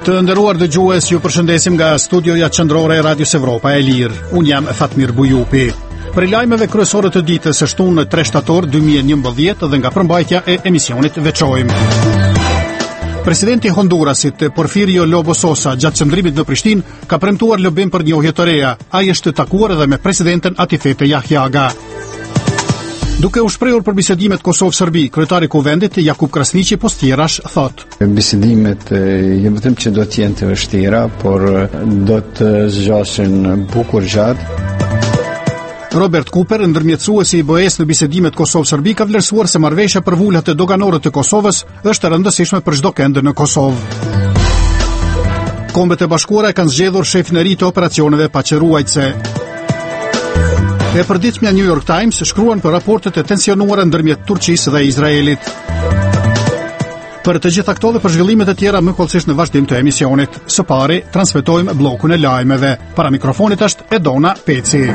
Të nderuar dëgjues, ju përshëndesim nga studioja qendrore e Radios Evropa e Lirë. Unë jam Fatmir Bujupi. Për lajmeve kryesore të ditës së shtunë 3 shtator 2011 dhe nga përmbajtja e emisionit veçojmë. Presidenti i Hondurasit, Porfirio Lobo Sosa, gjatë qëndrimit në Prishtinë, ka premtuar lëbim për njohje të reja. Ai është takuar edhe me presidenten Atifete Jahjaga. Duke u shprehur për bisedimet Kosovë-Serbi, kryetari i Kuvendit Jakub Krasniqi Postjerash thot: Bisedimet jo vetëm që do të jenë të vështira, por do të zgjasin bukur gjatë. Robert Cooper, ndërmjetësuesi i BE-s në bisedimet Kosovë-Serbi, ka vlerësuar se marrëveshja për vulat e doganore të Kosovës është e rëndësishme për çdo kënd në Kosovë. Kombet e Bashkuara kanë zgjedhur shefin e ri të operacioneve paqëruajtëse. E përditshmja New York Times shkruan për raportet e tensionuara ndërmjet Turqisë dhe Izraelit. Për të gjitha këto dhe për zhvillimet e tjera më kollësisht në vazhdim të emisionit. Së pari transmetojmë bllokun e lajmeve. Para mikrofonit është Edona Peci.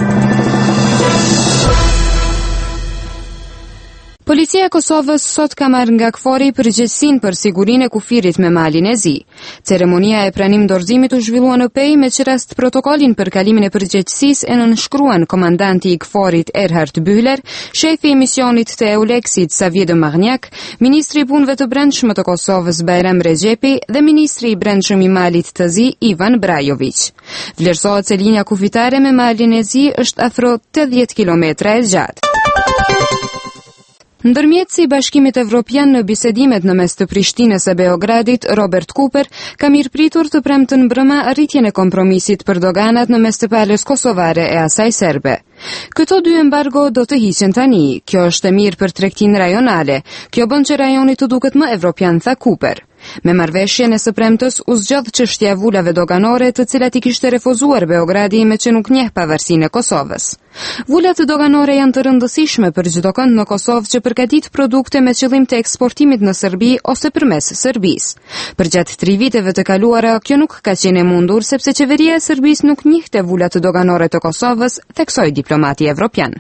Policia e Kosovës sot ka marrë nga KFOR-i përgjegjësinë për sigurinë e kufirit me malin e zi. Ceremonia e pranim dorëzimit u zhvillua në Pej me që rast protokolin për kalimin e përgjegjësisë e nënshkruan komandanti i KFOR-it Erhard Bühler, shefi i misionit të EULEX-it Savie de Marniak, ministri i punëve të brendshme të Kosovës Bajram Rexhepi dhe ministri i brendshëm i Malit të Zi Ivan Brajović. Vlerësohet se linja kufitare me malin e zi është afro 80 kilometra e gjatë. Ndërmjetësi i Bashkimit Evropian në bisedimet në mes të Prishtinës e Beogradit, Robert Cooper, ka mirëpritur të premten mbrëma arritjen e kompromisit për doganat në mes të palës kosovare e asaj serbe. Këto dy embargo do të hiqen tani. Kjo është e mirë për tregtinë rajonale. Kjo bën që rajoni të duket më evropian, tha Cooper. Me marrëveshjen e së premtës u zgjodh çështja e vulave doganore, të cilat i kishte refuzuar Beogradi me që nuk njeh pavarësinë e Kosovës. Vulat doganore janë të rëndësishme për çdo kënd në Kosovë që përgatit produkte me qëllim të eksportimit në Serbi ose përmes Serbisë. Përgjatë 3 viteve të kaluara, kjo nuk ka qenë e mundur sepse qeveria e Serbisë nuk njihte vulat doganore të Kosovës, theksoi diplomati evropian.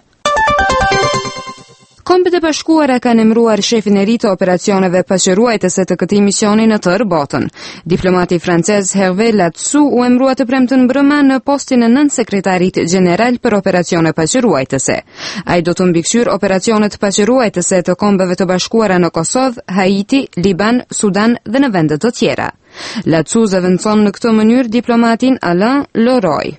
Kombet e Bashkuara kanë emëruar shefin e ri të operacioneve paqëruajtëse të këtij misioni në tërë botën. Diplomati francez Hervé Latsou u emërua të premten mbrëma në postin e nënsekretarit gjeneral për operacione paqëruajtëse. Ai do të mbikëqyr operacionet paqëruajtëse të Kombeve të Bashkuara në Kosovë, Haiti, Liban, Sudan dhe në vende të tjera. Latsou zëvendëson në këtë mënyrë diplomatin Alain Leroy.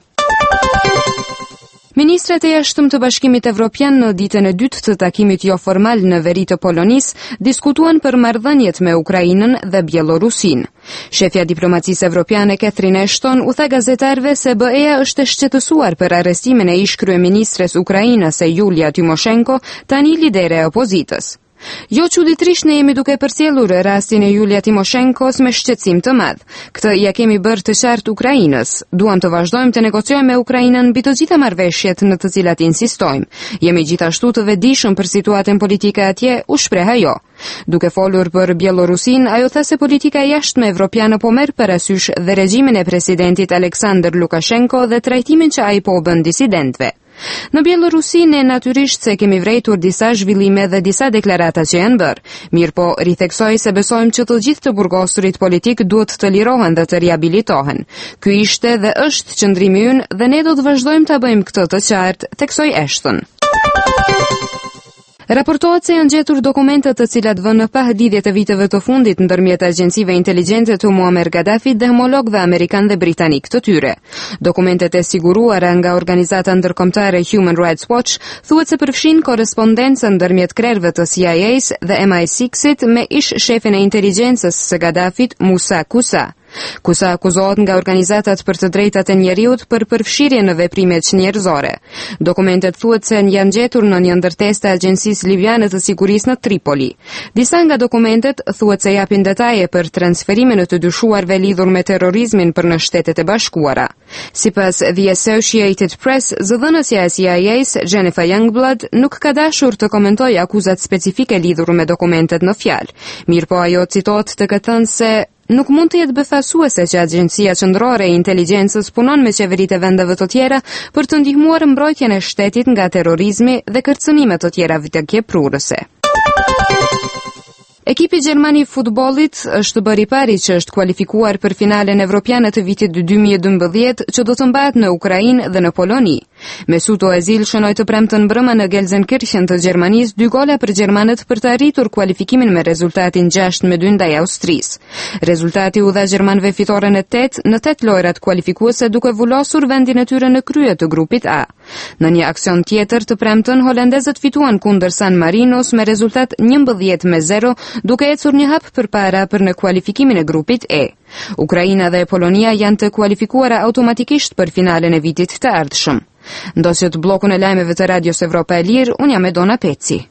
Ministrat e jashtëm të Bashkimit Evropian në ditën e dytë të takimit jo formal në veri të Polonisë diskutuan për marrëdhëniet me Ukrainën dhe Bielorusinë. Shefja diplomacisë evropiane Catherine Ashton u tha gazetarëve se BE-ja është e shqetësuar për arrestimin e ish kryeministres ukrainase Julia Tymoshenko, tani lidere e opozitës. Jo çuditërisht ne jemi duke përcjellur rastin e Julia Tymoshenkos me shqetësim të madh. Këtë ja kemi bërë të qartë Ukrainës. Duam të vazhdojmë të negociojmë me Ukrainën mbi të gjitha marrëveshjet në të cilat insistojmë. Jemi gjithashtu të vetëdijshëm për situatën politike atje, u shpreh ajo. Duke folur për Bielorusinë, ajo tha se politika jashtme evropiane po merr parasysh dhe regjimin e presidentit Aleksandr Lukashenko dhe trajtimin që ai po bën disidentëve. Në Bielorusi ne natyrisht se kemi vrejtur disa zhvillime dhe disa deklarata që janë bërë. Mirë po, ritheksoj se besojmë që të gjithë të burgosurit politik duhet të lirohen dhe të riabilitohen. Ky ishte dhe është qëndrimi ynë dhe ne do të vazhdojmë ta bëjmë këtë të qartë, theksoi Ashton. Raportohet se janë gjetur dokumente të cilat vënë në pahdidhje të viteve të fundit ndërmjet agjencive inteligjente të Muammar Gaddafit dhe homologëve amerikan dhe britanik të tyre. Dokumentet e siguruara nga organizata ndërkombëtare Human Rights Watch thuhet se përfshin korrespondencën ndërmjet krerëve të CIA-s dhe MI6-it me ish shefin e inteligjencës së Gaddafit, Musa Kusa. Kusa akuzohet nga organizatat për të drejtat e njeriut për përfshirje në veprimet njerëzore. Dokumentet thuhet se janë gjetur në një ndërtesë të Agjencisë Libiane të Sigurisë në Tripoli. Disa nga dokumentet thuhet se japin detaje për transferimin e të dyshuarve lidhur me terrorizmin për në Shtetet e Bashkuara. Sipas The Associated Press, zëdhënësja e CIA-s, Jennifer Youngblood, nuk ka dashur të komentojë akuzat specifike lidhur me dokumentet në fjalë. Mirëpo ajo citohet të ketë thënë se nuk mund të jetë befasuese që Agjencia Qendrore e Inteligjencës punon me qeveritë e vendeve të tjera për të ndihmuar mbrojtjen e shtetit nga terrorizmi dhe kërcënime të tjera viteprurëse. Ekipi gjerman i futbollit është bërë i pari që është kualifikuar për finalen evropiane të vitit 2012 që do të mbahet në Ukrainë dhe në Poloni. Mesut Özil shënoi të premten brëma në Gelsenkirchen të Gjermanisë 2 gola për gjermanët për të arritur kualifikimin me rezultatin 6-2 ndaj Austrisë. Rezultati u dha gjermanëve fitoren e 8 në 8 lojrat kualifikuese duke vulosur vendin e tyre në krye të grupit A. Në një aksion tjetër të premten holandezët fituan kundër San Marinos me rezultat 11-0 duke ecur një hap përpara për në kualifikimin e grupit E. Ukraina dhe Polonia janë të kualifikuara automatikisht për finalen e vitit të ardhshëm. Ndosjet bllokun e lajmeve të Radios Evropa e Lirë, unë jam Edona Peci.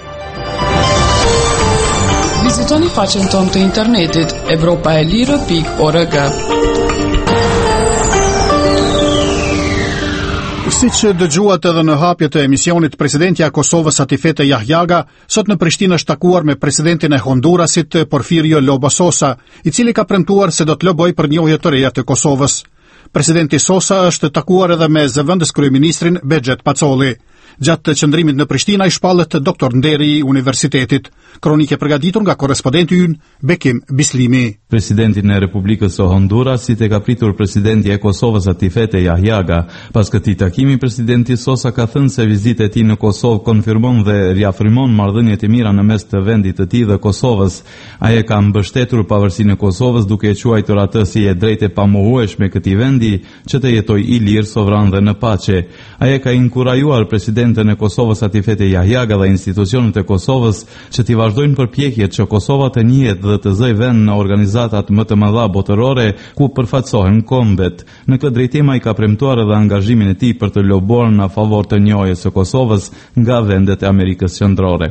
Vizitoni faqen tonë të internetit evropaelire.org. Siç dëgjuat edhe në hapje të emisionit, presidentja e Kosovës Atifete Jahjaga sot në Prishtinë është takuar me presidentin e Hondurasit Porfirio Lobo Sosa, i cili ka premtuar se do të loboj për njohje të reja të Kosovës. Presidenti Sosa është takuar edhe me zëvendës kryeministrin Begjet Pacoli. Gjatë qëndrimit në Prishtinë ai shpallet doktor nderi i universitetit. Kronike përgatitur nga korrespondenti ynë Bekim Bislimi. Presidentin e Republikës së Hondurasit e ka pritur presidenti e Kosovës Atifete Jahjaga. Pas këtij takimi, presidenti Sosa ka thënë se vizita e tij në Kosovë konfirmon dhe riafirmon marrëdhëniet e mira në mes të vendit të tij dhe Kosovës. Ai e ka mbështetur pavarësinë e Kosovës duke e quajtur atë si e drejtë e pamohueshme këtij vendi që të jetojë i lirë, sovran dhe në paqe. Ai e ka inkurajuar presidenten e Kosovës Atifete Jahjaga dhe institucionet e Kosovës që t'i vazhdojnë përpjekjet që Kosova të njihet dhe të zëj vend në organizatat më të mëdha botërore ku përfaqësohen kombet. Në këtë drejtim ai ka premtuar edhe angazhimin e tij për të lobuar në favor të njohjes së Kosovës nga vendet e Amerikës Qendrore.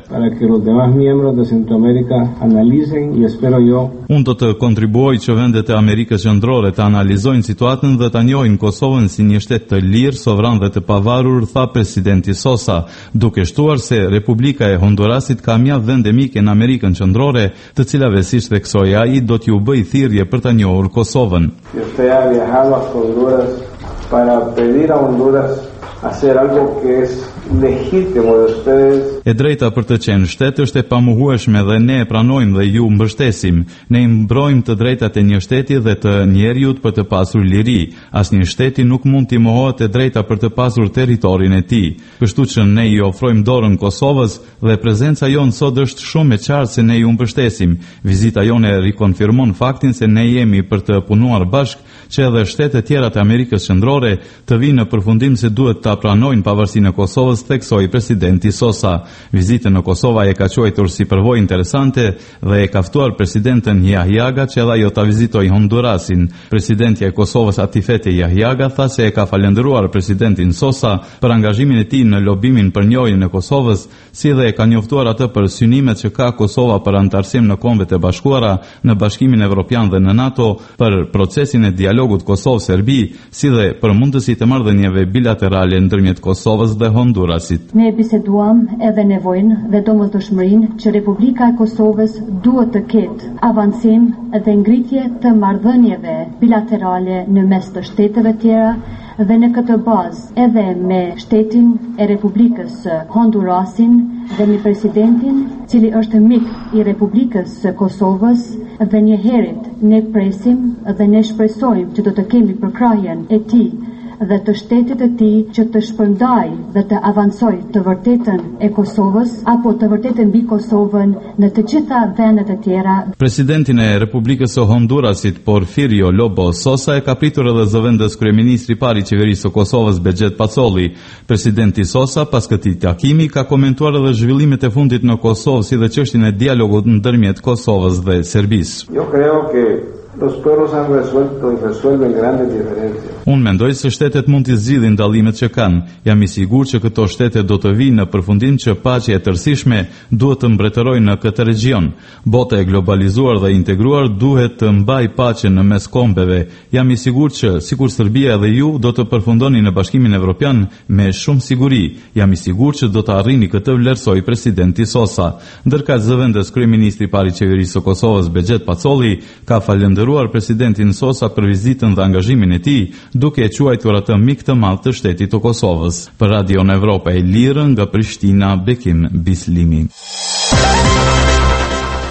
Unë do të kontribuoj që vendet e Amerikës Qendrore të analizojnë situatën dhe ta njohin Kosovën si një shtet të lirë, sovran dhe të pavarur, tha presidenti Sosa, duke shtuar se Republika e Hondurasit ka mjaft vende mike në Amerikën Qendrore, të cilave siç theksoi ai do t'ju bëj thirrje për ta njohur Kosovën. Usted ha viajado a Honduras para pedir a Honduras hacer algo que es legítimo de ustedes. E drejta për të qenë shtet është e pamohueshme dhe ne e pranojmë dhe ju mbështesim. Ne i mbrojmë të drejtat e një shteti dhe të njeriut për të pasur liri. Asnjë shteti nuk mund t'i mohohet e drejta për të pasur territorin e tij. Kështu që ne i ofrojmë dorën Kosovës dhe prezenca jonë sot është shumë e qartë se ne ju mbështesim. Vizita jone rikonfirmon faktin se ne jemi për të punuar bashkë që edhe shtetet tjera të Amerikës Qendrore të vinë në përfundim se duhet ta pranojnë pavarësinë e Kosovës, theksoi presidenti Sosa. Vizitën në Kosova e ka quajtur si përvojë interesante dhe e ka ftuar presidenten Jahjaga që edhe ajo ta vizitojë Hondurasin. Presidentja e Kosovës Atifete Jahjaga tha se e ka falendëruar presidentin Sosa për angazhimin e tij në lobimin për njohjen e Kosovës, si dhe e ka njoftuar atë për synimet që ka Kosova për antarësim në Kombet e Bashkuara, në Bashkimin Evropian dhe në NATO, për procesin e dialogut Kosovë-Serbi, si dhe për mundësitë e marrëdhënieve bilaterale ndërmjet Kosovës dhe Hondurasit. Ne biseduam edhe nevojnë dhe domosdoshmërinë që Republika e Kosovës duhet të ketë avancim dhe ngritje të marrëdhënieve bilaterale në mes të shteteve tjera dhe në këtë bazë edhe me shtetin e Republikës Hondurasin dhe një presidentin cili është mik i Republikës Kosovës dhe njëherët ne presim dhe ne shpresojmë që do të kemi përkrahjen e tij dhe të shtetit e tij që të shpërndaj dhe të avancoj të vërtetën e Kosovës apo të vërtetën mbi Kosovën në të gjitha vendet e tjera. Presidentin e Republikës së Hondurasit Porfirio Lobo Sosa e ka pritur edhe zëvendës kryeministri i parë i qeverisë së Kosovës Begjet Pacoli. Presidenti Sosa pas këtij takimi ka komentuar edhe zhvillimet e fundit në Kosovë si dhe çështjen e dialogut ndërmjet Kosovës dhe Serbisë. Yo creo que los pueblos han resuelto y resuelven grandes diferencias. Unë mendoj se shtetet mund t'i zgjidhin dallimet që kanë. Jam i sigurt që këto shtete do të vinë në përfundim që paqja e tërësishme duhet të mbretërojë në këtë region. Bota e globalizuar dhe integruar duhet të mbajë paqen në mes kombeve. Jam i sigurt që sikur Serbia dhe ju do të përfundoni në Bashkimin Evropian me shumë siguri. Jam i sigurt që do të arrini këtë, vlerësoi presidenti Sosa. Ndërkaq zëvendës kryeministri i parë i qeverisë së Kosovës Begjet Pacoli ka falendëruar presidentin Sosa për vizitën dhe angazhimin e tij, duke e quajtur atë mik të madh të shtetit të Kosovës. Për Radion Evropa e Lirë nga Prishtina, Bekim Bislimi.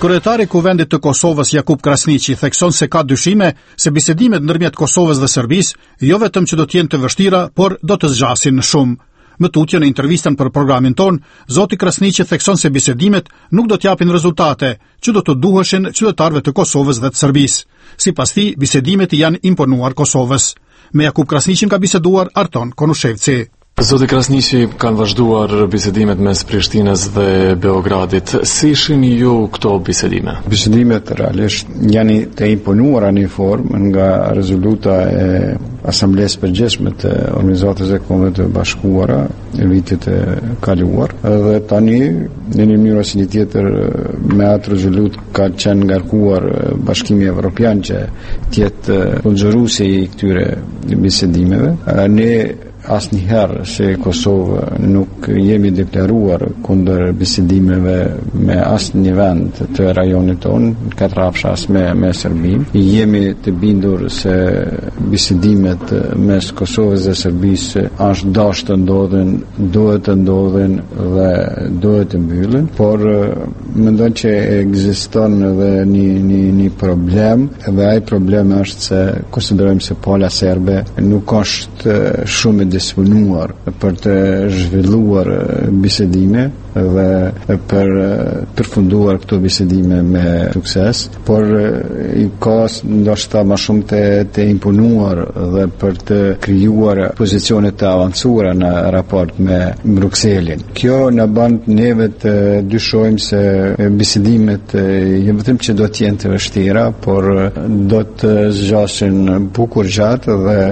Kryetari i Kuvendit të Kosovës Jakub Krasniqi thekson se ka dyshime se bisedimet ndërmjet Kosovës dhe Serbisë jo vetëm që do të jenë të vështira, por do të zgjasin shumë. Më tutje në intervistën për programin ton, zoti Krasniqi thekson se bisedimet nuk do të japin rezultate që do të duheshin qytetarëve të Kosovës dhe të Serbisë. Sipas tij, bisedimet i janë imponuar Kosovës. Me Jakub Krasniqin ka biseduar Arton Konushevci. Zoti Krasniqi, kanë vazhduar bisedimet mes Prishtinës dhe Beogradit. Si shihni ju këto bisedime? Bisedimet realisht janë të imponuara në formë nga rezoluta e Asamblesë Përgjithshme të Organizatës e Kombeve të Bashkuara e vitit të kaluar. Dhe tani në një mënyrë ose një tjetër me atë rezolutë ka qenë ngarkuar Bashkimi Evropian që të jetë konxhoruesi i këtyre bisedimeve. Ne asnjëherë se Kosovë nuk jemi deklaruar kundër bisedimeve me asnjë vend të rajonit tonë, katrapsha as me Serbinë. Jemi të bindur se bisedimet mes Kosovës dhe Serbisë është dashur të ndodhin, duhet të ndodhin dhe duhet të mbyllen, por mendoj që ekziston edhe një problem, dhe ai problem është se konsiderojmë se pala serbe nuk është shumë disponuar për të zhvilluar bisedime dhe për përfunduar këto bisedime me sukses, por i ka ndoshta më shumë të imponuar dhe për të krijuar pozicione të avancuara në raport me Brukselin. Kjo na bën neve të dyshojmë se bisedimet jo vetëm që do të jenë të vështira, por do të zgjasin bukur gjatë dhe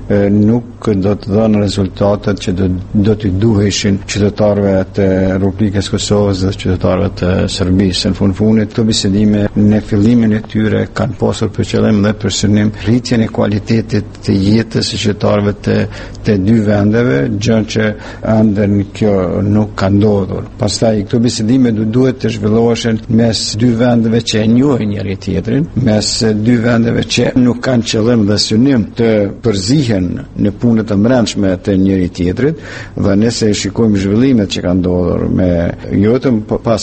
nuk do të dhënë rezultatet që do të duheshin qytetarëve të Republikës Kosovës dhe qytetarëve të Serbisë. Në fundit, këto bisedime në fillimin e tyre kanë pasur për qëllim dhe për synim rritjen e kualitetit të jetës së qytetarëve të dy vendeve, gjë që ende kjo nuk ka ndodhur. Pastaj këto bisedime duhet të zhvilloheshin mes dy vendeve që e njohin njëri tjetrin, mes dy vendeve që nuk kanë qëllim dhe synim të përzihen në punët të brendshme të njëri tjetrit, dhe nëse shikojmë zhvillimet që kanë ndodhur me jo vetëm pas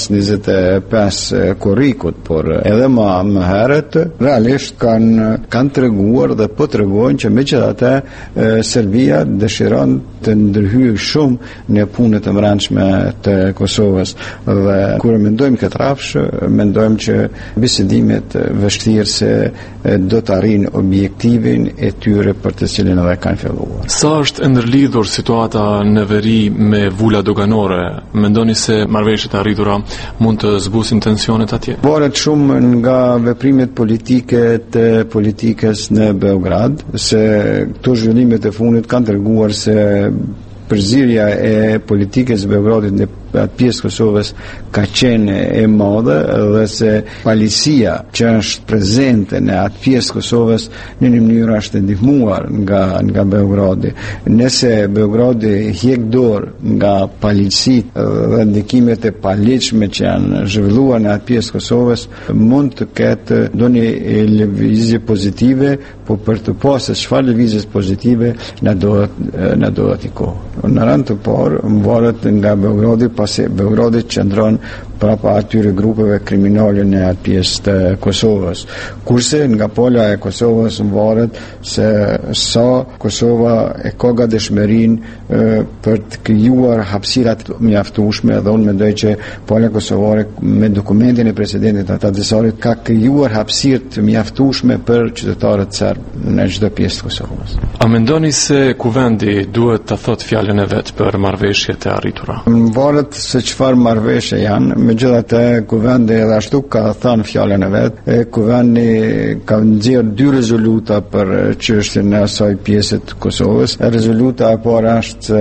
25 korrikut, por edhe më herët, realisht kanë treguar dhe po tregojnë që megjithatë Serbia dëshiron të ndërhyjë shumë në punët të brendshme të Kosovës. Dhe kur mendojmë këtë rafsh, mendojmë që bisedimet vështirë se do të arrijnë objektivin e tyre për të cilin edhe kanë filluar. Sa është ndërlidhur situata në veri me vula doganore? Mendoni se marrëveshjet e arritura mund të zbusin tensionet atje? Varet shumë nga veprimet politike të politikës në Beograd, se këto zhvillimet e fundit kanë treguar se përzierja e politikës së Beogradit në atë pjesë Kosovës ka qenë e madhe, dhe se palicia që është prezente në atë pjesë Kosovës në një mënyrë është ndihmuar nga Beogradi. Nëse Beogradi hiq dorë nga palicitë dhe ndikimet e paligjshme që janë zhvilluar në atë pjesë Kosovës, mund të ketë ndonjë lëvizje pozitive, por për të pasur çfarë lëvizjes pozitive na duhet i kohë. Në rand të parë varet nga Beogradi, pasi Beogradi qëndron prapa atyre grupeve kriminale në atë pjesë të Kosovës. Kurse nga pala e Kosovës varet se sa Kosova e ka gatishmërinë për të krijuar hapësirat mjaftueshme, dhe unë mendoj që pala kosovare me dokumentin e presidentit Atadesarit ka krijuar hapësirë të mjaftueshme për qytetarët serb në çdo pjesë të Kosovës. A mendoni se kuvendi duhet të thotë fjalën e vet për marrëveshjet e arritura? Varet se çfarë marrëveshje janë. Megjithatë, kuvendi edhe ashtu ka thënë fjalën e vet. Kuvendi ka nxjerrë 2 rezoluta për çështjen e asaj pjese të Kosovës. Rezoluta e parë është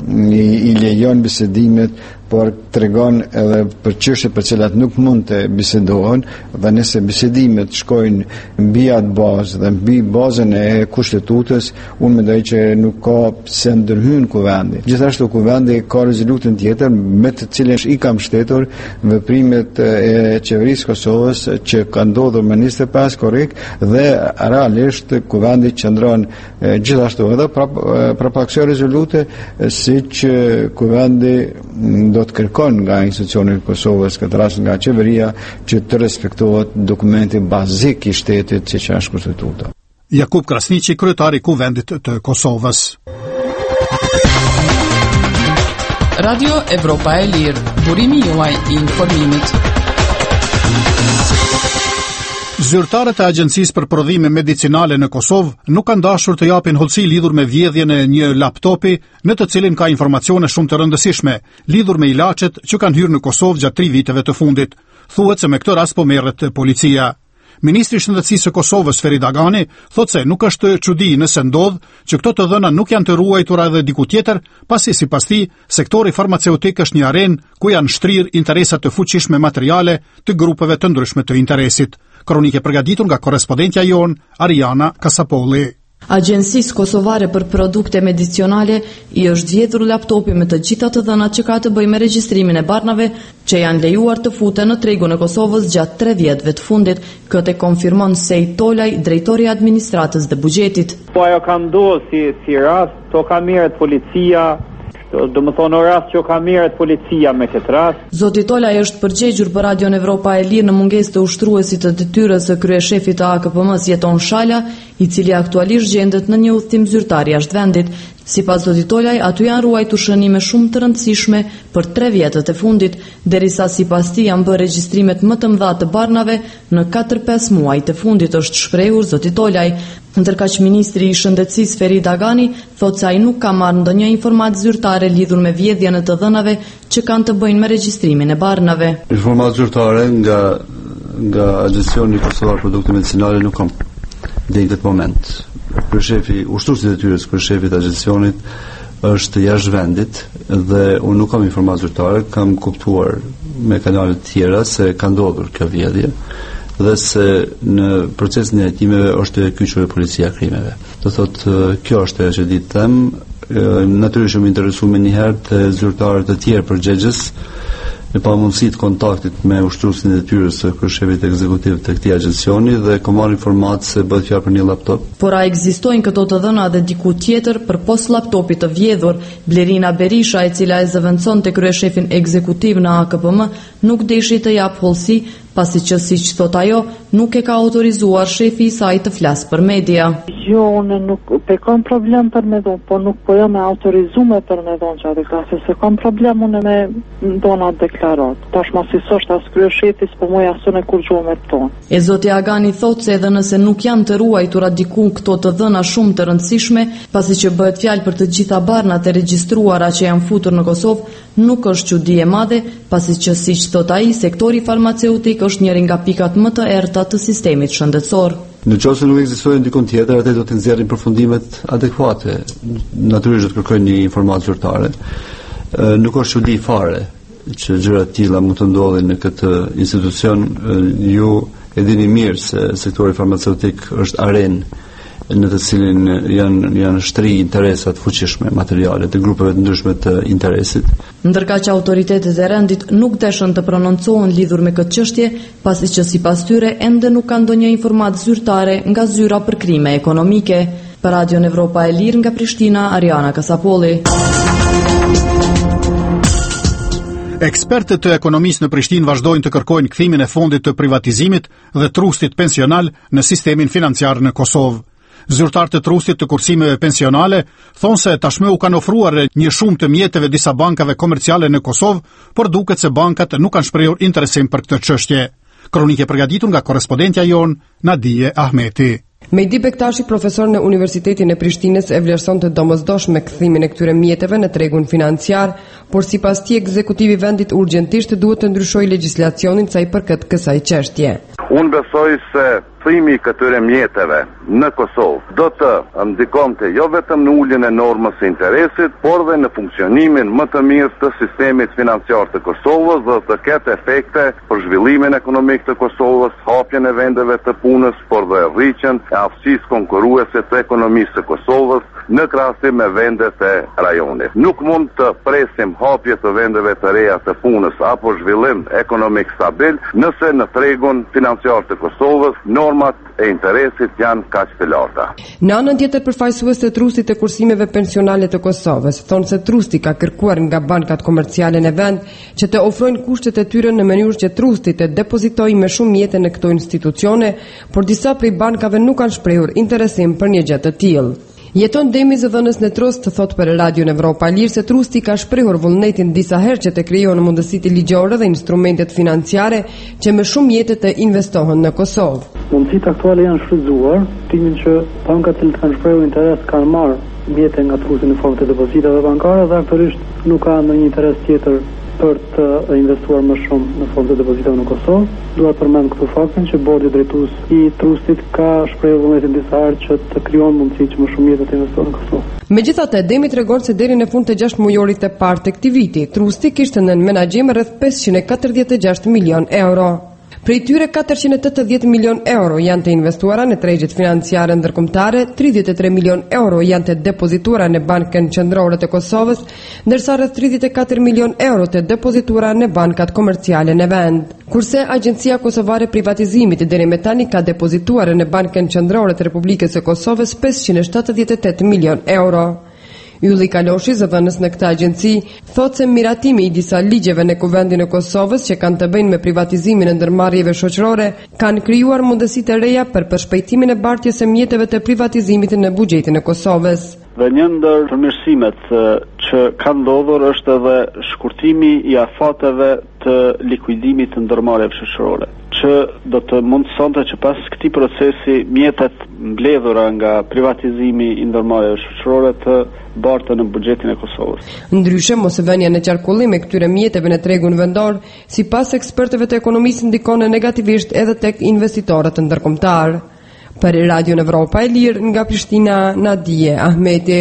i lejon bisedimet, por tregon edhe për çështje për cilat nuk mund të bisedohen, dhe nëse bisedimet shkojnë mbi atë bazë dhe mbi bazën e kushtetutës, unë mendoj që nuk ka pse ndërhyn kuvendi. Gjithashtu kuvendi ka rezolutën tjetër me të cilën i ka mbështetur veprimet e qeverisë Kosovës që ka ndodhur me 25 korrik, dhe realisht kuvendi qëndron gjithashtu edhe prapa kësaj rezolute, siç kuvendi do të kërkon nga institucionet e Kosovës, këtë rast nga qeveria, që të respektohet dokumenti bazik i shtetit që është konstituta. Jakub Krasniqi, kryetari i Kuvendit të Kosovës. Radio Evropa e Lirë, burimi juaj i informimit. Zyrtarët e Agjencisë për Prodhime Medicinale në Kosovë nuk kanë dashur të japin hollësi lidhur me vjedhjen e një laptopi në të cilin ka informacione shumë të rëndësishme lidhur me ilaçet që kanë hyrë në Kosovë gjatë 3 viteve të fundit. Thuhet se me këtë rast po merret policia. Ministri i Shëndetësisë së Kosovës Ferit Agani thotë se nuk është çudi nëse ndodh që këto të dhëna nuk janë të ruajtura edhe diku tjetër, pasi sipas tij sektori farmaceutik është një arenë ku janë shtrirë interesa të fuqishme materiale të grupeve të ndryshme të interesit. Kronike përgatitur nga korrespondentja jon Ariana Kasapolli. Agjencisë Kosovare për Produkte Medicinale i është vjedhur laptopi me të gjitha të dhënat që ka të bëjë me regjistrimin e barnave që janë lejuar të futen në tregun e Kosovës gjatë 3 vjetëve të fundit. Këtë konfirmon Sejt Tolaj, drejtori i administratës dhe buxhetit. Po ajo ka ndodhur si rast, to ka merret policia. Do më thonë rast që ka merret policia me këtë rast. Zoti Tolaj është përgjigjur për Radion Evropa e Lirë në mungesë të ushtruesit të detyrës së kryeshefit të AKPM-s Jeton Shala, i cili aktualisht gjendet në një udhtim zyrtar jashtë vendit. Sipas zotit Tolaj, aty janë ruajtur shënime shumë të rëndësishme për 3 vjetët e fundit, derisa sipas tij janë bërë regjistrimet më të mëdha të barnave në 4-5 muajt e fundit, është shprehur zoti Tolaj. Ndërkaq ministri i Shëndetësisë Ferit Agani thotë se ai nuk ka marrë ndonjë informatë zyrtare lidhur me vjedhjen e të dhënave që kanë të bëjnë me regjistrimin e barnave. Informatë zyrtare nga Agjencioni Kosovar Produkte Medicinale nuk kam deri në këtë moment. Kryeshefi ushtruesi i detyrës, kryeshefi i agjencionit është jashtë vendit dhe unë nuk kam informatë zyrtare, kam kuptuar me kanale të tjera se ka ndodhur kjo vjedhje dhe se në procesin e hetimeve është e kyçur e policia krimeve. Do thotë kjo është ajo që di të them, natyrisht më interesu me njëherë të zyrtarët të tjerë përgjegjës në pamundësitë kontaktit me ushtruesin e detyrës së kryeshefit ekzekutiv të këtij agjencioni dhe kam marrë informatë se bëhet fjalë për një laptop. Por a ekzistojnë këto të dhëna edhe diku tjetër përpos laptopit të vjedhur? Blerina Berisha, e cila e zëvendësonte kryeshefin ekzekutiv në AKPM, nuk deshi të jap hollësi, pasi që siç thot ajo, nuk e ka autorizuar shefi i saj të flasë për media. Jo, unë nuk kam problem për me dhonë, po nuk po jam e autorizume për me dhonë qatë klase, se kam problem unë me dona deklarat. Tash ma si sosht as kryeshefis, po moj asën e kur gjuhë me tonë. E zoti Agani thot se edhe nëse nuk janë të ruajtura diku këto të dhëna shumë të rëndësishme, pasi që bëhet fjalë për të gjitha barnat e regjistruara që janë futur në Kosovë, nuk është çudi e madhe, pasi që siç thot ai, sektori farmaceutik është njëri nga pikat më të errta të sistemit shëndetësor. Në qoftë se nuk ekzistojnë dikun tjetër, atë do të nxjerrin përfundimet adekuate. Natyrisht do të kërkojnë një informatë zyrtare. Nuk është çudi fare që gjëra të tilla mund të ndodhin në këtë institucion. Ju e dini mirë se sektori farmaceutik është arenë në të cilin janë shtri interesat fuqishme materiale të grupeve të ndryshme të interesit. Ndërkaq autoritetet e rendit nuk dëshën të prononcohen lidhur me këtë çështje, pasi që sipas tyre ende nuk ka ndonjë informatë zyrtare nga zyra për krime ekonomike. Për Radion Evropa e Lirë nga Prishtina, Ariana Kasapolli. Ekspertët e ekonomisë në Prishtinë vazhdojnë të kërkojnë kthimin e fondit të privatizimit dhe trustit pensional në sistemin financiar në Kosovë. Zyrtarët e trustit të kursimeve pensionale thonë se tashmë u kanë ofruar një shumë të mjeteve disa bankave komerciale në Kosovë, por duket se bankat nuk kanë shprehur interesim për këtë çështje. Kronike përgatitur nga korrespondentja jon Nadije Ahmeti. Mejdi Bektashi, profesor në Universitetin e Prishtinës, e vlerësonte domosdoshme kthimin e këtyre mjeteve në tregun financiar, por sipas tij ekzekutivi i vendit urgjentisht duhet të ndryshojë legjislacionin sa i përket kësaj çështje. Unë besoj se kthimi i këtyre mjeteve në Kosovë do të ndikojë jo vetëm në uljen e normës së interesit, por dhe në funksionimin më të mirë të sistemit financiar të Kosovës dhe të ketë efekte për zhvillimin ekonomik të Kosovës, hapjen e vendeve të punës, por dhe rritjen e aftësisë konkurruese të ekonomisë së Kosovës në krahasim me vendet e rajonit. Nuk mund të presim hapje të vendeve të reja të punës apo zhvillim ekonomik stabil nëse në tregun financiar të Kosovës normat e interesit janë kaq të larta. Në anën tjetër, përfaqësues të trustit të kursimeve pensionale të Kosovës thonë se trusti ka kërkuar nga bankat komerciale në vend që të ofrojnë kushtet e tyre në mënyrë që trusti të depozitojë me shumë mjete në këto institucione, por disa prej bankave nuk kanë shprehur interesim për një gjë të tillë. Jeton Demi Zëdhënës në Trost, thot për Radion Evropa e Lirë se trusti ka shprehur vullnetin disa herë që të krijohen mundësitë ligjore dhe instrumentet financiare që me shumë mjete të investohen në Kosovë. Mundësitë aktuale janë shfrytzuar, timin që bankat që kanë shprehur interes kanë marrë mjete nga trusti në formë të depozitave bankare dhe aktualisht nuk ka ndonjë interes tjetër për të investuar më shumë në formë të depozitave në Kosovë. Dua të përmend këtu faktin që bordi drejtues i trustit ka shprehur vullnetin disa herë që të krijon mundësi që më shumë mjete të investohen në Kosovë. Megjithatë, Demi tregon se deri në fund të 6 mujorit të parë të këtij viti, trusti kishte në menaxhim rreth 546 milion euro. Prej tyre 480 milion euro janë të investuara në tregjet financiare ndërkombëtare, 33 milion euro janë të depozituara në Bankën Qendrore të Kosovës, ndërsa rreth 34 milion euro të depozituara në bankat komerciale në vend. Kurse Agjencia Kosovare e Privatizimit deri më tani ka depozituar në Bankën Qendrore të Republikës së Kosovës 578 milion euro. Ylli Kaloshi, zëdhënës në këtë agjenci, thotë se miratimi i disa ligjeve në Kuvendin e Kosovës që kanë të bëjnë me privatizimin e ndërmarrjeve shoqërore kanë krijuar mundësi të reja për përshpejtimin e bartjes së mjeteve të privatizimit në buxhetin e Kosovës. Dhe një ndër përmirësimet që ka ndodhur është edhe shkurtimi i afateve të likuidimit të ndërmarrjeve shoqërore, që do të mundësonte që pas këtij procesi mjetet mbledhura nga privatizimi i ndërmarrjeve shoqërore të bartën në buxhetin e Kosovës. Ndryshe, mos e vënia në qarkullim e këtyre mjeteve në tregun vendor, sipas ekspertëve të ekonomisë ndikon negativisht edhe tek investitorët ndërkombëtar. Për Radion Evropa e Lirë nga Prishtina, Nadije Ahmeti.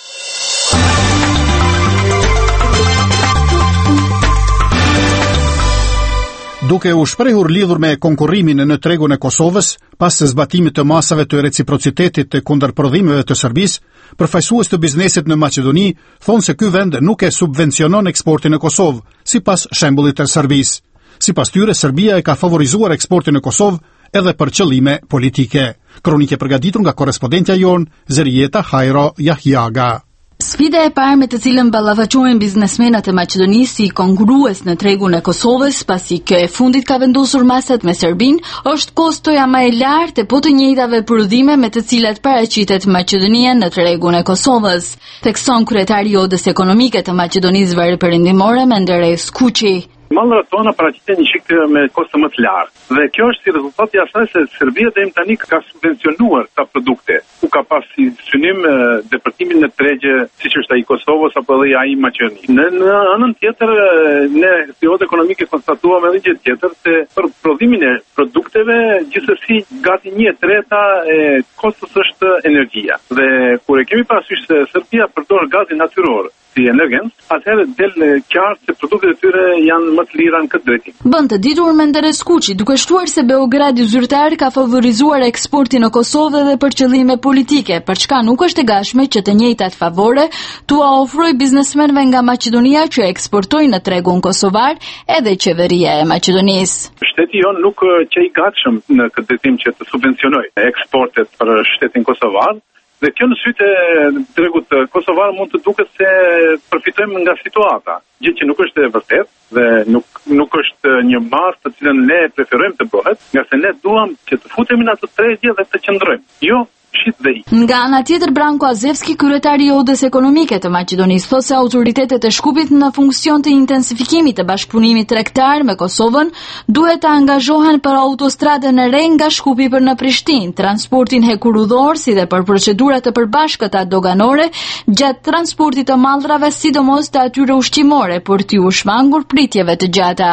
Duke u shprehur lidhur me konkurrimin në tregun e Kosovës, pas së zbatimit të masave të reciprocitetit të kundër prodhimeve të Serbisë, përfaqësues të biznesit në Maqedoni thonë se ky vend nuk e subvencionon eksportin në Kosovë, sipas shembullit të Serbisë. Sipas tyre, Serbia e ka favorizuar eksportin në Kosovë edhe për qëllime politike. Kronike përgatitur nga korrespondentja jon Zerieta Hajro Jahjaga. Sfida e parë me të cilën ballafaqohen biznesmenët e Maqedonisë si konkurrues në tregun e Kosovës, pasi kjo e fundit ka vendosur masat me Serbinë, është kostoja më e lartë e po të njëjtave prodhime me të cilat paraqitet Maqedonia në tregun e Kosovës, thekson kryetari i Odës Ekonomike të Maqedonisë Veriperëndimore Menderes Kuqi. Mallrat tona paraqiten një shik me kosto më të lartë dhe kjo është si rezultat i asaj se Serbia deri tani ka subvencionuar këta produkte. U ka pas si synim depërtimin në tregje siç është ai i Kosovës apo edhe ai i Maqedonisë. Në anën tjetër ne si Odë Ekonomike konstatuam edhe gjë tjetër se për prodhimin e produkteve gjithsesi gati 1/3 e kostos është energjia. Dhe kur e kemi parasysh se Serbia përdor gazin natyror si energjens, atëherë del qartë se produktet e tyre janë më të lira në këtë drejtim. Bën të ditur Menderes Kuqi, duke shtuar se Beogradi zyrtar ka favorizuar eksportin në Kosovë dhe për qëllime politike, për çka nuk është e gatshme që të njëjtat favore t'ua ofrojë biznesmenëve nga Maqedonia që eksportojnë në tregun kosovar edhe qeveria e Maqedonisë. Shteti jon nuk që i gatshëm në këtë drejtim që të subvencionojë eksportet për shtetin kosovar. Dhe kjo në sytë e tregut kosovar mund të duket se përfitojmë nga situata, gjë që nuk është e vërtetë dhe nuk është një masë të cilën ne preferojmë të bëhet, nga se ne duam që të futemi në atë tregje dhe të qëndrojmë. Jo shit dhe i. Nga ana tjetër, Branko Azevski, kryetari i Odës Ekonomike të Maqedonisë, thotë se autoritetet e Shkupit në funksion të intensifikimit të bashkëpunimit tregtar me Kosovën duhet të angazhohen për autostradën e re nga Shkupi për në Prishtinë, transportin hekurudhor si dhe për procedurat të përbashkëta doganore gjatë transportit të mallrave, sidomos të atyre ushqimore, për t'i u shmangur pritjeve të gjata.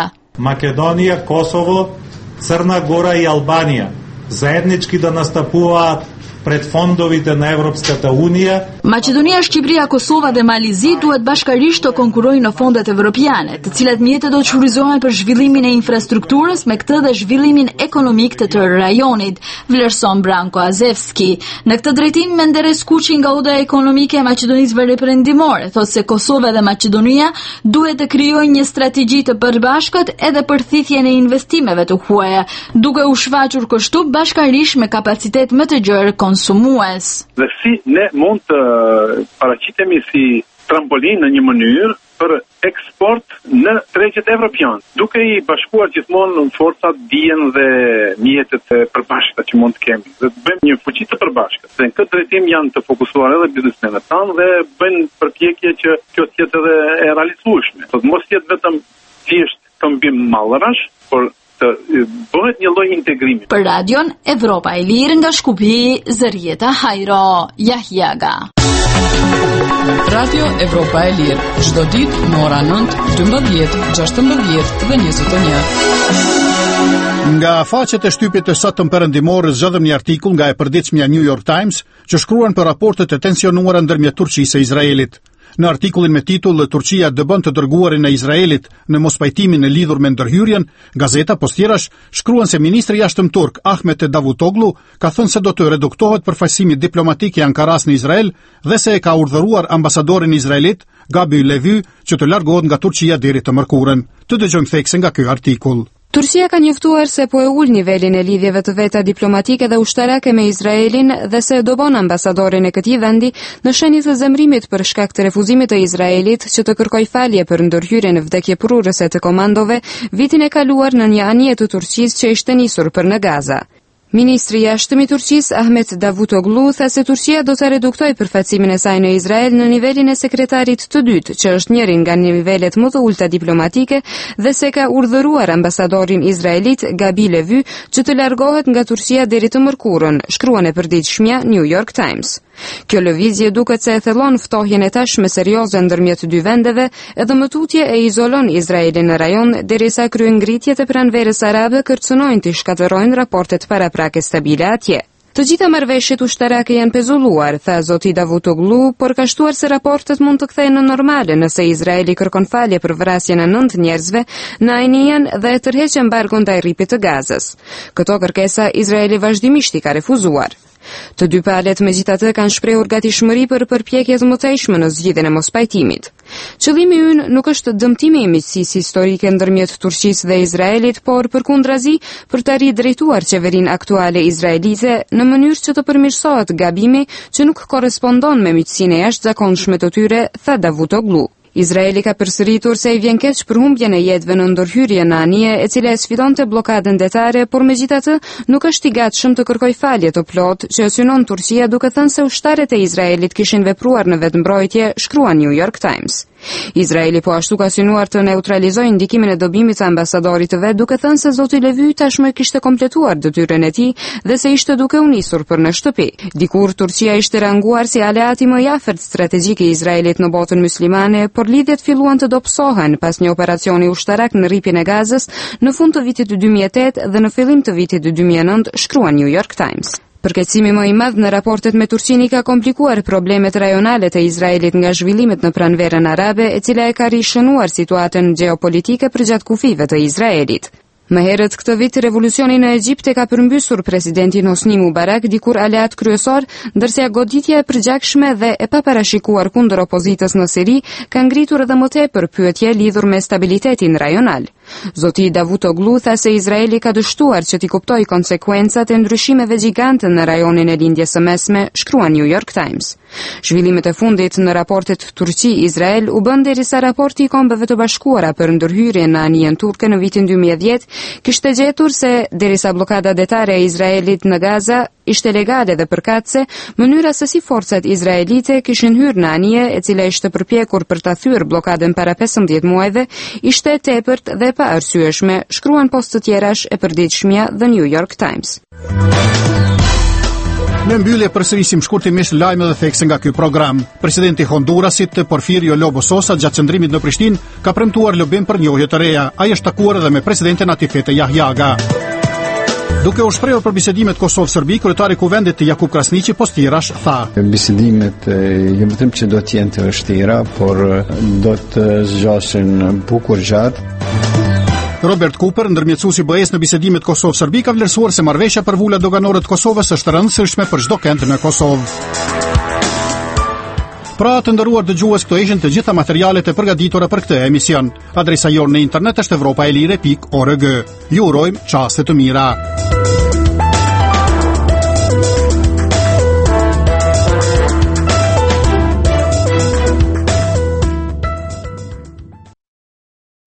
Македонија, Косово, Црна Гора и Албанија заеднички да настапуваат пред фондовите на Европската Унија. Maqedonia, Shqipëria, Kosova dhe Malizi duhet bashkarisht të konkurrojnë në fondet evropiane, të cilat mjetet do të shfrytëzohen për zhvillimin e infrastrukturës, me këtë dhe zhvillimin ekonomik të tërë rajonit, vlerëson Branko Azevski. Në këtë drejtim, Menderes Kuçi nga oda ekonomike e Maqedonisë Veriperëndimore thotë se Kosova dhe Maqedonia duhet të krijojnë një strategji të përbashkët edhe për thithjen e investimeve të huaja, duke u shfaqur kështu bashkarisht me kapacitet më të gjerë konsumues. Dhe si ne mund të paraqitemi si trampolin në një mënyrë për eksport në tregjet evropian, duke i bashkuar gjithmonë forcat, dijen dhe mjetet e përbashkëta që mund të kemi. Dhe të bëjmë një fuqi të përbashkët. Dhe në këtë drejtim janë të fokusuar edhe biznesmenët tanë dhe bëjnë përpjekje që kjo të jetë edhe e realizueshme. Do të mos jetë vetëm thjesht këmbim mallrash, por të bëhet një lloj integrimi. Për Radion Evropa e Lirë nga Shkupi, Zërieta Hajro, Jahjaga. Radio Evropa e Lirë, çdo ditë në ora 9, 12, 16 dhe 21. Nga faqet e shtypit të sotëm perëndimor zgjodhëm një artikull nga e përditshmja New York Times që shkruan për raportet e tensionuara ndërmjet Turqisë e Izraelit. Në artikullin me titull Turqia dëbon të dërguarin e Izraelit në mospajtimin e lidhur me ndërhyrjen, gazeta postjerash shkruan se ministri i jashtëm turk Ahmet Davutoglu ka thënë se do të reduktohet përfaqësimi diplomatik i Ankaras në Izrael dhe se e ka urdhëruar ambasadorin izraelit Gabi Levy që të largohet nga Turqia deri të mërkurën. Të dëgjojmë thekse nga ky artikull. Turqia ka njoftuar se po e ul nivelin e lidhjeve të veta diplomatike dhe ushtarake me Izraelin dhe se do bon ambasadorin e këtij vendi në shenjë të zemrimit për shkak të refuzimit të Izraelit që të kërkojë falje për ndërhyrjen e vdekjeprurëse të komandove vitin e kaluar në një anije të Turqisë që ishte nisur për në Gaza. Ministri i jashtëm i Turqisë Ahmet Davutoglu tha se Turqia do të reduktojë përfaqësimin e saj në Izrael në nivelin e sekretarit të dytë, që është njëri nga nivelet më të ulta diplomatike, dhe se ka urdhëruar ambasadorin izraelit Gabi Levy që të largohet nga Turqia deri të mërkurën, shkruan e përditshmja New York Times. Kjo lëvizje duket se e thellon ftohjen e tashme serioze ndërmjet dy vendeve edhe më tutje e izolon Izraelin në rajon derisa kryengritjet e pranverës arabe kërcënojnë të shkatërrojnë raportet paraprake stabile atje. Të gjitha marrëveshjet ushtarake janë pezulluar, tha zoti Davutoglu, por ka shtuar se raportet mund të kthehen në normale nëse Izraeli kërkon falje për vrasjen e 9 njerëzve në Ainian dhe e tërheq embargon ndaj rripit të Gazës. Këto kërkesa Izraeli vazhdimisht i ka refuzuar. Të dy palët megjithatë kanë shprehur gatishmëri për përpjekjet më të tejshme në zgjidhjen e mospajtimit. Qëllimi ynë nuk është dëmtimi i miqësisë historike ndërmjet Turqisë dhe Izraelit, por përkundrazi për të ridrejtuar qeverinë aktuale izraelite në mënyrë që të përmirësohet gabimi që nuk korrespondon me miqësinë e jashtëzakonshme të tyre, tha Davutoglu. Izraeli ka përsëritur se i vjen keq për humbjen e jetëve në ndërhyrje në anije e cila e sfidonte bllokadën detare, por megjithatë nuk është i gatshëm të kërkojë falje të plotë që synon Turqia duke thënë se ushtarët e Izraelit kishin vepruar në vetmbrojtje, shkrua New York Times. Izraeli po ashtu ka synuar të neutralizojë ndikimin e dobimit të ambasadorit të vet, duke thënë se zoti Levy tashmë kishte kompletuar detyrën e tij dhe se ishte duke u nisur për në shtëpi. Dikur Turqia ishte ranguar si aleati më i afërt strategjik i Izraelit në botën muslimane, por lidhjet filluan të dobësohen pas një operacioni ushtarak në rripin e Gazës në fund të vitit 2008 dhe në fillim të vitit 2009, shkrua New York Times. Përkeqësimi më i madh në raportet me Turqinë ka komplikuar problemet rajonale të Izraelit nga zhvillimet në pranverën arabe, e cila e ka rishënuar situatën gjeopolitike përgjatë kufive të Izraelit. Më herët këtë vit, revolucioni në Egjipt e ka përmbysur presidentin Hosni Mubarak, dikur aleat kryesor, ndërsa goditja e përgjakshme dhe e paparashikuar kundër opozitës në Siri ka ngritur edhe më tepër pyetje lidhur me stabilitetin rajonal. Zoti Davutoglu tha se Izraeli ka dështuar që t'i kuptojë konsekwencat e ndryshimeve gjigante në rajonin e lindjes së mesme, shkrua New York Times. Zhvillimet e fundit në raportet Turqi-Izrael u bën derisa raporti i Kombeve të Bashkuara për ndërhyrjen në anijen turke në vitin 2010 kishte gjetur se derisa bllokada detare e Izraelit në Gaza ishte legale dhe përkatëse, mënyra se si forcat izraelite kishin hyrë në anije e cila ishte përpjekur për ta thyer bllokadën para 15 muajve, ishte e tepërt dhe pa arsyeshme, shkruan post të tjerash e përditshmja The New York Times. Në mbyllje përsërisim shkurtimisht lajme dhe thekse nga ky program. Presidenti i Hondurasit, Porfirio Lobo Sosa, gjatë qëndrimit në Prishtinë, ka premtuar lobim për njohje të reja. Ai është takuar edhe me presidentin Atifete Jahjaga. Duke u shprehur për bisedimet Kosovë-Serbi, kryetari i kuvendit Jakub Krasniqi Postirash tha: Bisedimet jo vetëm që do të jenë të vështira, por do të zgjasin bukur gjatë. Robert Cooper, ndërmjetësuesi BE-s në bisedimet Kosovë-Serbi, ka vlerësuar se marrëveshja për vulat doganore të Kosovës është e rëndësishme për çdo kënd në Kosovë. Pra të nderuar dëgjues, këto ishin të gjitha materialet e përgatitura për këtë emision. Adresa jonë në internet është evropaelire.org. Ju urojmë çaste të mira.